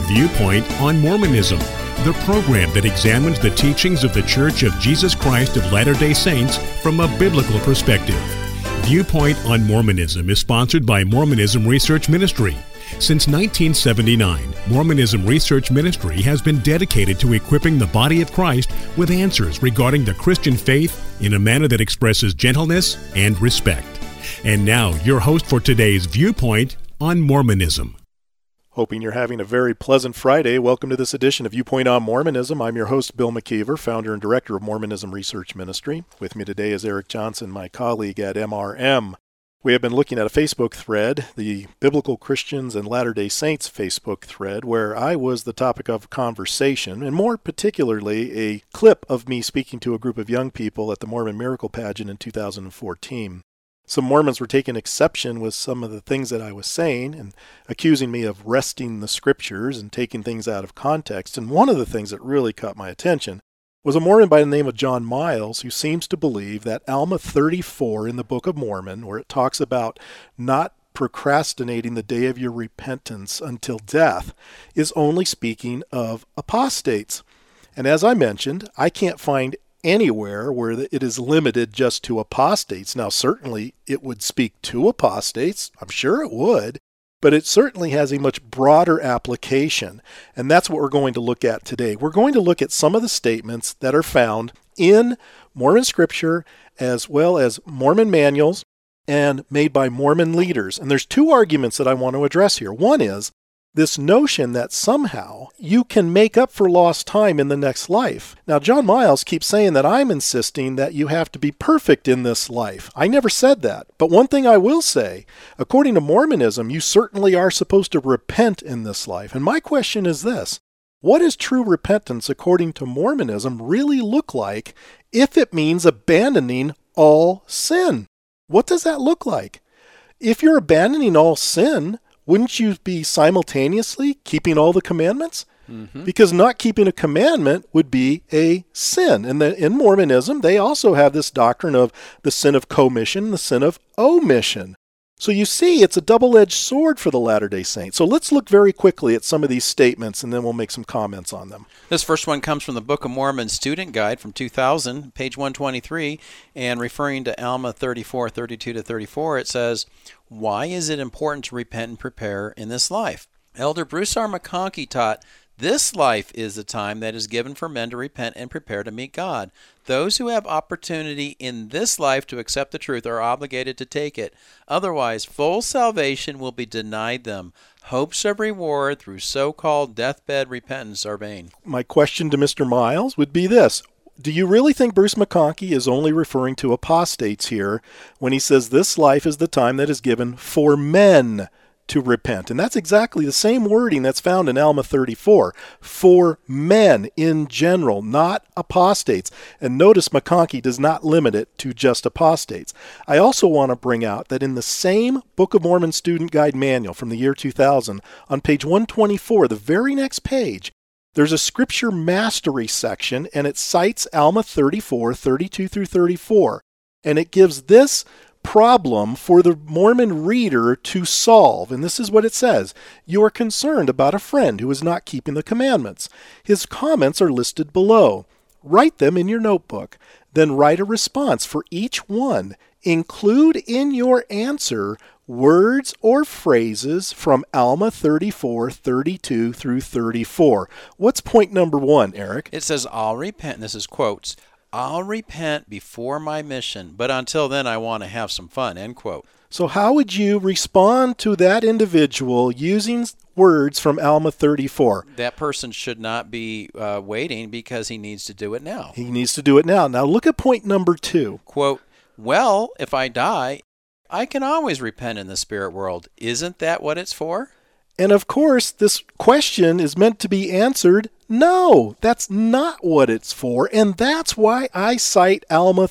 Viewpoint on Mormonism, the program that examines the teachings of the Church of Jesus Christ of Latter-day Saints from a biblical perspective. Viewpoint on Mormonism is sponsored by Mormonism Research Ministry. Since 1979, Mormonism Research Ministry has been dedicated to equipping the body of Christ with answers regarding the Christian faith in a manner that expresses gentleness and respect. And now, your host for today's Viewpoint on Mormonism. Hoping you're having a very pleasant Friday. Welcome to this edition of Viewpoint on Mormonism. I'm your host, Bill McKeever, founder and director of Mormonism Research Ministry. With me today is Eric Johnson, my colleague at MRM. We have been looking at a Facebook thread, the Biblical Christians and Latter-day Saints Facebook thread, where I was the topic of conversation, and more particularly a clip of me speaking to a group of young people at the Mormon Miracle Pageant in 2014. Some Mormons were taking exception with some of the things that I was saying and accusing me of wresting the scriptures and taking things out of context. And one of the things that really caught my attention was a Mormon by the name of John Miles, who seems to believe that Alma 34 in the Book of Mormon, where it talks about not procrastinating the day of your repentance until death, is only speaking of apostates. And as I mentioned, I can't find anywhere where it is limited just to apostates. Now, certainly it would speak to apostates. I'm sure it would. But it certainly has a much broader application. And that's what we're going to look at today. We're going to look at some of the statements that are found in Mormon scripture as well as Mormon manuals and made by Mormon leaders. And there's two arguments that I want to address here. One is this notion that somehow you can make up for lost time in the next life. Now, John Miles keeps saying that I'm insisting that you have to be perfect in this life. I never said that. But one thing I will say, according to Mormonism, you certainly are supposed to repent in this life. And my question is this: what does true repentance, according to Mormonism, really look like if it means abandoning all sin? What does that look like? If you're abandoning all sin, wouldn't you be simultaneously keeping all the commandments? Mm-hmm. Because not keeping a commandment would be a sin. And in Mormonism, they also have this doctrine of the sin of commission, the sin of omission. So you see, it's a double-edged sword for the Latter-day Saints. So let's look very quickly at some of these statements, and then we'll make some comments on them. This first one comes from the Book of Mormon Student Guide from 2000, page 123, and referring to Alma 34, 32 to 34, it says, "Why is it important to repent and prepare in this life?" Elder Bruce R. McConkie taught, "This life is the time that is given for men to repent and prepare to meet God. Those who have opportunity in this life to accept the truth are obligated to take it. Otherwise, full salvation will be denied them. Hopes of reward through so-called deathbed repentance are vain." My question to Mr. Miles would be this: do you really think Bruce McConkie is only referring to apostates here when he says this life is the time that is given for men to repent? And that's exactly the same wording that's found in Alma 34. For men in general, not apostates. And notice McConkie does not limit it to just apostates. I also want to bring out that in the same Book of Mormon Student Guide manual from the year 2000, on page 124, the very next page, there's a scripture mastery section, and it cites Alma 34, 32 through 34. And it gives this problem for the Mormon reader to solve. And this is what it says: "You are concerned about a friend who is not keeping the commandments. His comments are listed below. Write them in your notebook. Then write a response for each one. Include in your answer words or phrases from Alma 34, 32 through 34. What's point number one, Eric? It says, "I'll repent," this is quotes, "I'll repent before my mission, but until then I want to have some fun," end quote. So how would you respond to that individual using words from Alma 34? That person should not be waiting because he needs to do it now. He needs to do it now. Now look at point number two. Quote, "Well, if I die, I can always repent in the spirit world. Isn't that what it's for?" And of course, this question is meant to be answered, no, that's not what it's for. And that's why I cite Alma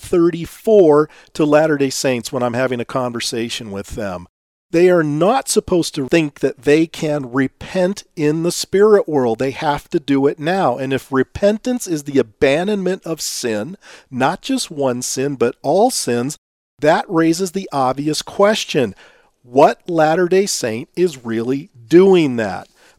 34 to Latter-day Saints when I'm having a conversation with them. They are not supposed to think that they can repent in the spirit world. They have to do it now. And if repentance is the abandonment of sin, not just one sin, but all sins, that raises the obvious question: what Latter-day Saint is really doing that?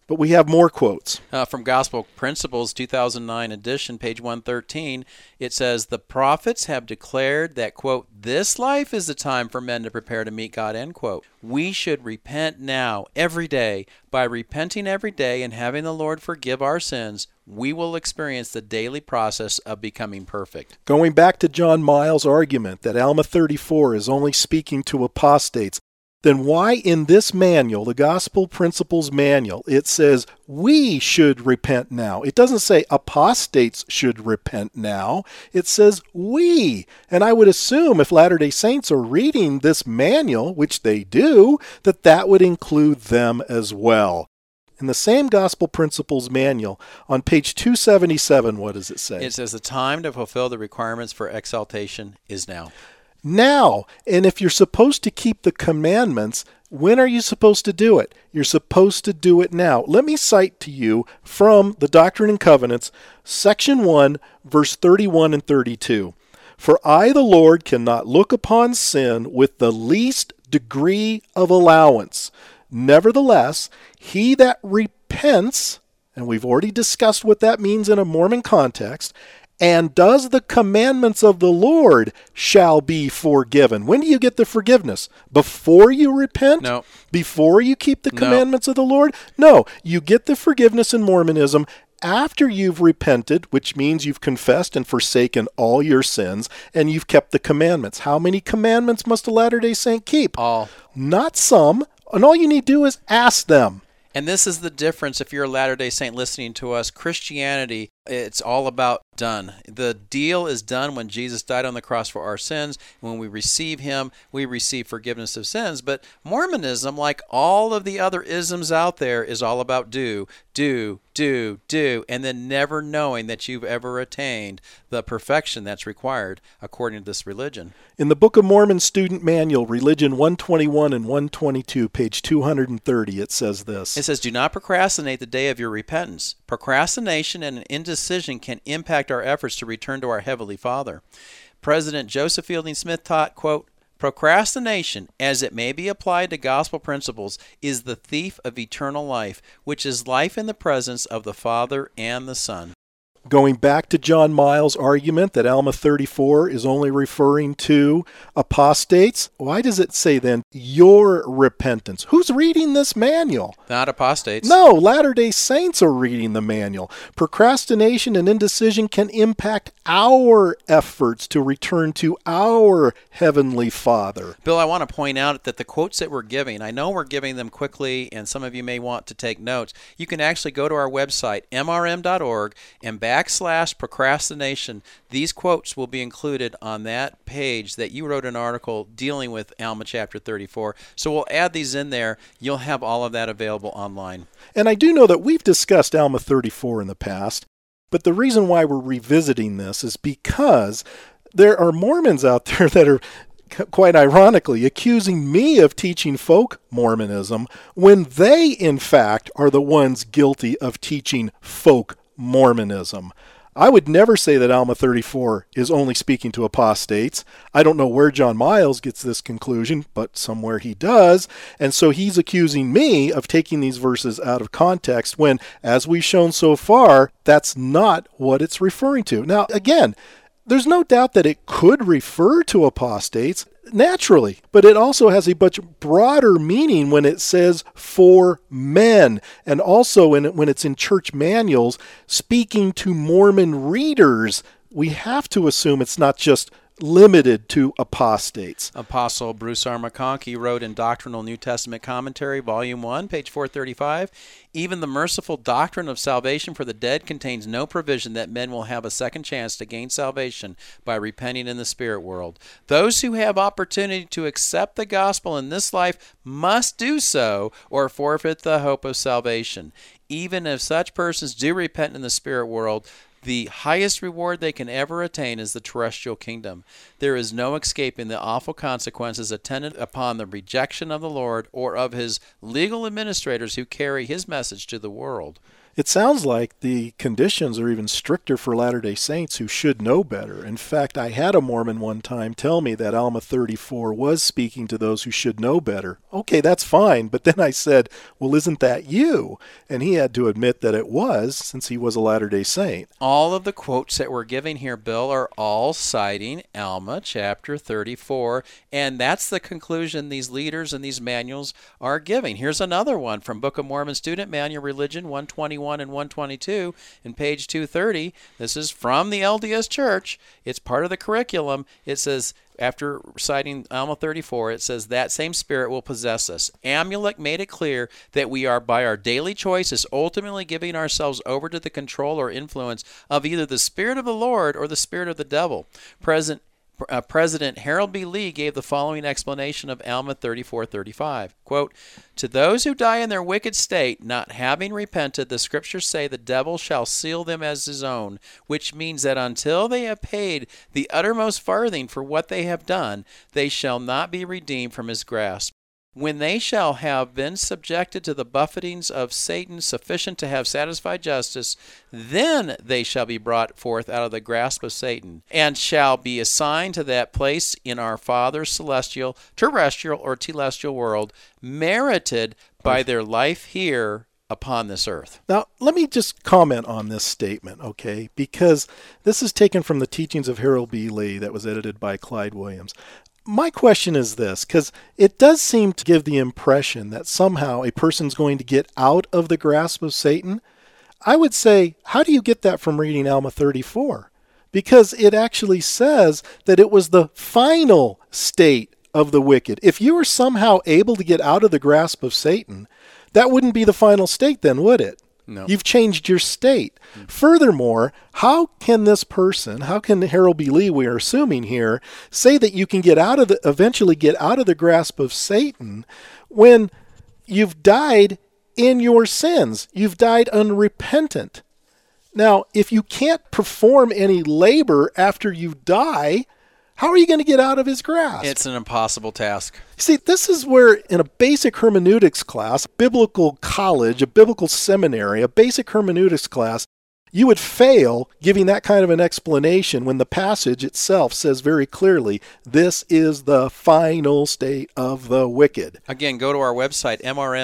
But we have more quotes. From Gospel Principles, 2009 edition, page 113, it says, the prophets have declared that, quote, this life is the time for men to prepare to meet God, end quote. We should repent now, every day. By repenting every day and having the Lord forgive our sins, we will experience the daily process of becoming perfect. Going back to John Miles' argument that Alma 34 is only speaking to apostates, then why in this manual, the Gospel Principles Manual, it says we should repent now? It doesn't say apostates should repent now. It says we. And I would assume if Latter-day Saints are reading this manual, which they do, that would include them as well. In the same Gospel Principles Manual, on page 277, what does it say? It says the time to fulfill the requirements for exaltation is now. Now, and if you're supposed to keep the commandments, when are you supposed to do it? You're supposed to do it now. Let me cite to you from the Doctrine and Covenants, section 1, verse 31 and 32. For I, the Lord, cannot look upon sin with the least degree of allowance. Nevertheless, he that repents, and we've already discussed what that means in a Mormon context, and does the commandments of the Lord shall be forgiven. When do you get the forgiveness? Before you repent? No. Before you keep the commandments of the Lord? No. You get the forgiveness in Mormonism after you've repented, which means you've confessed and forsaken all your sins, and you've kept the commandments. How many commandments must a Latter-day Saint keep? All. Not some. And all you need to do is ask them. And this is the difference if you're a Latter-day Saint listening to us. Christianity, it's all about done. The deal is done when Jesus died on the cross for our sins. When we receive him, we receive forgiveness of sins. But Mormonism, like all of the other isms out there, is all about do, and then never knowing that you've ever attained the perfection that's required according to this religion. In the Book of Mormon Student Manual, Religion 121 and 122, page 230, it says this. It says, do not procrastinate the day of your repentance. Procrastination and an indecision can impact our efforts to return to our Heavenly Father. President Joseph Fielding Smith taught, quote, procrastination, as it may be applied to gospel principles, is the thief of eternal life, which is life in the presence of the Father and the Son. Going back to John Miles' argument that Alma 34 is only referring to apostates, why does it say then your repentance? Who's reading this manual? Not apostates. No, Latter-day Saints are reading the manual. Procrastination and indecision can impact our efforts to return to our Heavenly Father. Bill, I want to point out that the quotes that we're giving, I know we're giving them quickly, and some of you may want to take notes. You can actually go to our website, mrm.org, and /procrastination. These quotes will be included on that page that you wrote an article dealing with Alma chapter 34. So we'll add these in there. You'll have all of that available online. And I do know that we've discussed Alma 34 in the past, but the reason why we're revisiting this is because there are Mormons out there that are quite ironically accusing me of teaching folk Mormonism when they, in fact, are the ones guilty of teaching folk Mormonism. I would never say that Alma 34 is only speaking to apostates. I don't know where John Miles gets this conclusion, but somewhere he does. And so he's accusing me of taking these verses out of context when, as we've shown so far, that's not what it's referring to. Now, again, there's no doubt that it could refer to apostates, naturally, but it also has a much broader meaning when it says for men, and also when it's in church manuals speaking to Mormon readers. We have to assume it's not just limited to apostates. Apostle Bruce R. McConkie wrote in Doctrinal New Testament Commentary, Volume 1, page 435, even the merciful doctrine of salvation for the dead contains no provision that men will have a second chance to gain salvation by repenting in the spirit world. Those who have opportunity to accept the gospel in this life must do so or forfeit the hope of salvation. Even if such persons do repent in the spirit world, the highest reward they can ever attain is the terrestrial kingdom. There is no escaping the awful consequences attendant upon the rejection of the Lord or of his legal administrators who carry his message to the world. It sounds like the conditions are even stricter for Latter-day Saints who should know better. In fact, I had a Mormon one time tell me that Alma 34 was speaking to those who should know better. Okay, that's fine, but then I said, well, isn't that you? And he had to admit that it was, since he was a Latter-day Saint. All of the quotes that we're giving here, Bill, are all citing Alma chapter 34, and that's the conclusion these leaders and these manuals are giving. Here's another one from Book of Mormon Student Manual Religion 121 and 122 in page 230. This is from the LDS Church. It's part of the curriculum. It says, after citing Alma 34, it says, that same spirit will possess us. Amulek made it clear that we are, by our daily choices, ultimately giving ourselves over to the control or influence of either the Spirit of the Lord or the Spirit of the devil. President Harold B. Lee gave the following explanation of Alma 34:35. Quote, to those who die in their wicked state, not having repented, the scriptures say the devil shall seal them as his own, which means that until they have paid the uttermost farthing for what they have done, they shall not be redeemed from his grasp. When they shall have been subjected to the buffetings of Satan sufficient to have satisfied justice, then they shall be brought forth out of the grasp of Satan, and shall be assigned to that place in our Father's celestial, terrestrial, or telestial world, merited by their life here upon this earth. Now, let me just comment on this statement, okay? Because this is taken from the teachings of Harold B. Lee that was edited by Clyde Williams. My question is this, because it does seem to give the impression that somehow a person's going to get out of the grasp of Satan. I would say, how do you get that from reading Alma 34? Because it actually says that it was the final state of the wicked. If you were somehow able to get out of the grasp of Satan, that wouldn't be the final state then, would it? No. You've changed your state. Furthermore, how can this person, how can Harold B. Lee, we are assuming here, say that you can eventually get out of the grasp of Satan when you've died in your sins? You've died unrepentant. Now, if you can't perform any labor after you die, how are you going to get out of his grasp? It's an impossible task. See, this is where in a basic hermeneutics class, biblical college, a biblical seminary, a basic hermeneutics class, you would fail giving that kind of an explanation when the passage itself says very clearly, this is the final state of the wicked. Again, go to our website,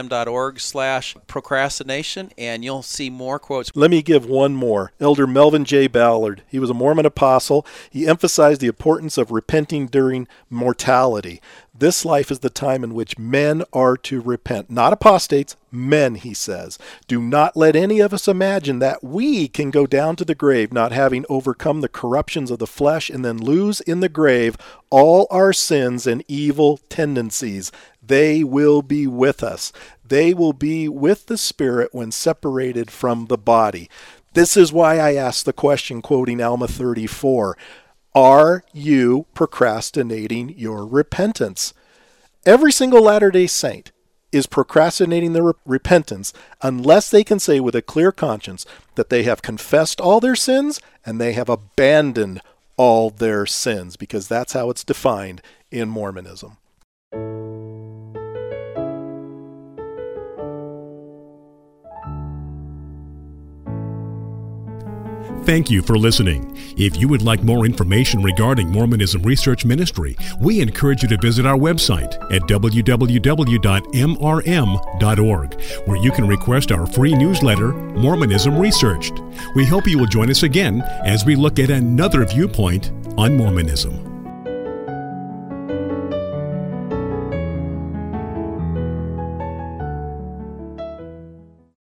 mrm.org/procrastination, and you'll see more quotes. Let me give one more. Elder Melvin J. Ballard. He was a Mormon apostle. He emphasized the importance of repenting during mortality. This life is the time in which men are to repent. Not apostates, men, he says. Do not let any of us imagine that we can go down to the grave not having overcome the corruptions of the flesh and then lose in the grave all our sins and evil tendencies. They will be with us. They will be with the Spirit when separated from the body. This is why I asked the question, quoting Alma 34. Are you procrastinating your repentance? Every single Latter-day Saint is procrastinating their repentance unless they can say with a clear conscience that they have confessed all their sins and they have abandoned all their sins, because that's how it's defined in Mormonism. Thank you for listening. If you would like more information regarding Mormonism Research Ministry, we encourage you to visit our website at www.mrm.org, where you can request our free newsletter, Mormonism Researched. We hope you will join us again as we look at another viewpoint on Mormonism.